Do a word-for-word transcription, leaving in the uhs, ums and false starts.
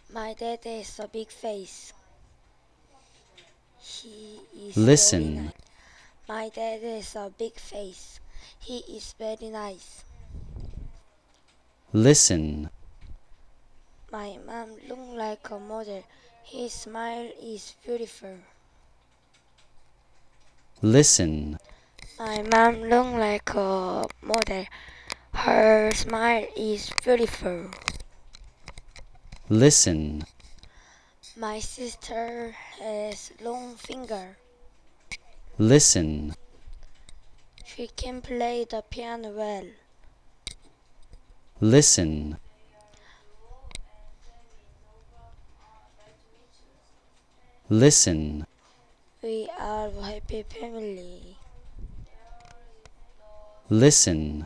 My dad has a big face. He is very Listen. nice. My dad has a big face. He is very nice. Listen. My mom looks like a model. His smile is beautiful. Listen. My mom looks like a model. Her smile is beautiful. Listen. My sister has long fingers. Listen. She can play the piano well. Listen. Listen. We are a happy family. Listen.